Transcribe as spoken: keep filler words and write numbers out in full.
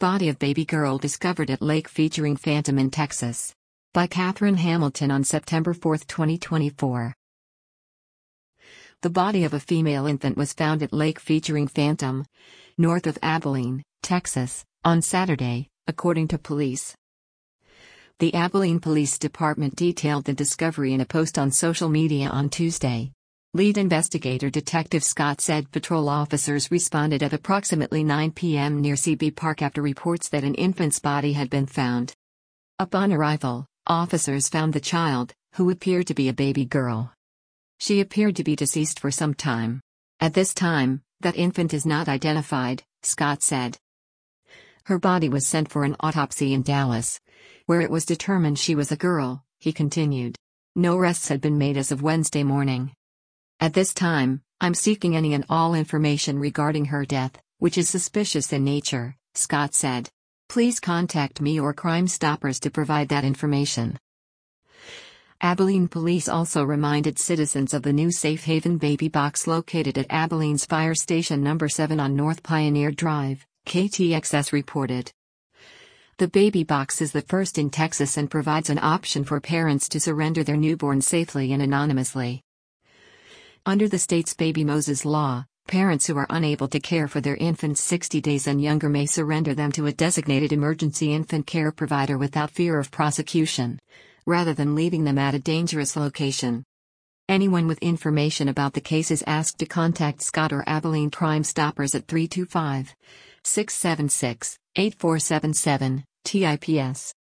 Body of baby girl discovered at lake featuring phantom in Texas. By Catherine Hamilton on September fourth, twenty twenty-four. The body of a female infant was found at lake featuring phantom, north of Abilene, Texas, on Saturday, according to police. The Abilene Police Department detailed the discovery in a post on social media on Tuesday. Lead investigator Detective Scott said patrol officers responded at approximately nine p m near Seabee Park after reports that an infant's body had been found. Upon arrival, officers found the child, who appeared to be a baby girl. She appeared to be deceased for some time. At this time, that infant is not identified, Scott said. Her body was sent for an autopsy in Dallas, where it was determined she was a girl, he continued. No arrests had been made as of Wednesday morning. At this time, I'm seeking any and all information regarding her death, which is suspicious in nature, Scott said. Please contact me or Crime Stoppers to provide that information. Abilene police also reminded citizens of the new safe haven baby box located at Abilene's Fire Station number seven on North Pioneer Drive, K T X S reported. The baby box is the first in Texas and provides an option for parents to surrender their newborn safely and anonymously. Under the state's Baby Moses law, parents who are unable to care for their infants sixty days and younger may surrender them to a designated emergency infant care provider without fear of prosecution, rather than leaving them at a dangerous location. Anyone with information about the case is asked to contact Scott or Abilene Crime Stoppers at three two five, six seven six, eight four seven seven, T I P S.